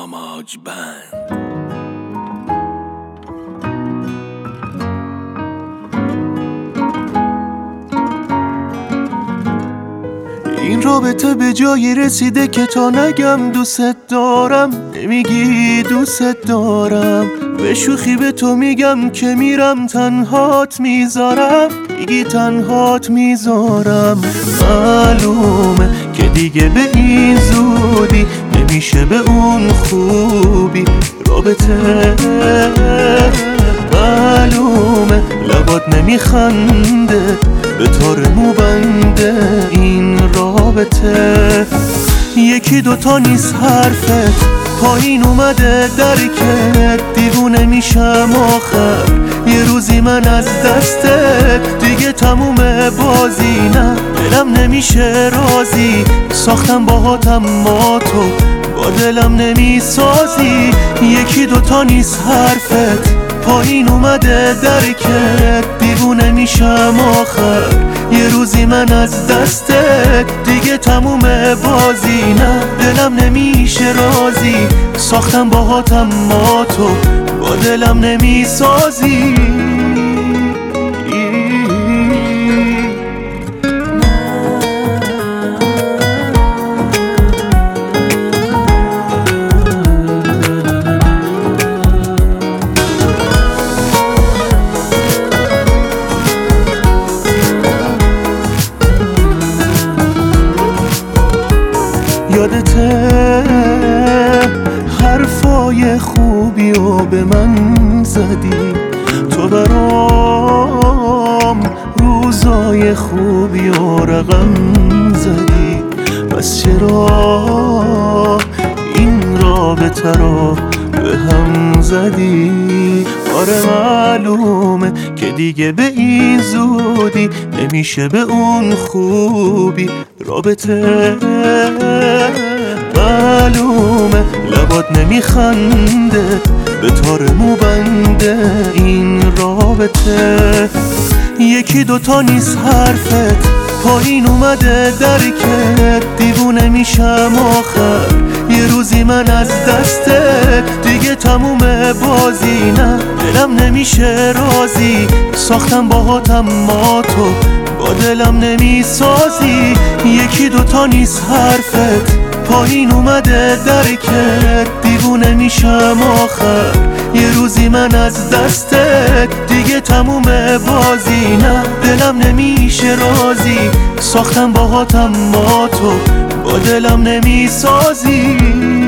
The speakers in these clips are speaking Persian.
آماج بند. این رابطه به جایی رسیده که تا نگم دوست دارم نمیگی دوست دارم. به شوخی به تو میگم که میرم تنهات میذارم، میگی تنهات میذارم. معلومه که دیگه به این زودی نمیشه به اون خوبی رابطه. معلومه لبات نمیخنده به طور موبنده این رابطه. یکی دوتا نیست حرفت پایین اومده درکت، دیوونه میشم آخر یه روزی من از دستت. دیگه تموم بازی نه دلم نمیشه راضی، ساختم باهات اما تو با دلم نمیسازی. یکی دوتا نیست حرفت پایین اومده درکت، دیوونه میشم آخر یه روزی من از دستت. دیگه تموم بازی نه دلم نمیشه راضی، ساختم باهات اما تو با دلم نمیسازی. یادته حرفای خوبی و به من زدی، تو برام روزای خوبی و رقم زدی. پس چرا این رابطه رو به هم زدی؟ آره معلومه که دیگه به این زودی نمیشه به اون خوبی رابطه. معلومه لبات نمیخنده به طور موبنده این رابطه. یکی دوتا نیست حرفت پایین اومده درکت، دیوونه میشم آخر یه روزی من از دستت. دیگه تموم بازی نه دلم نمیشه راضی، ساختم باهات اما تو با دلم نمیسازی. یکی دوتا نیست حرفت پایین اومده درکت، دیوونه میشم آخر یه روزی من از دستت. دیگه تموم بازی نه دلم نمیشه راضی، ساختم باهات اما تو با دلم نمیسازی.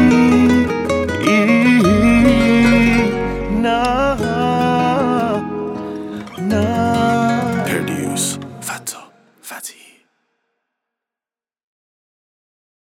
نه نه. پردیوس فتا فتی.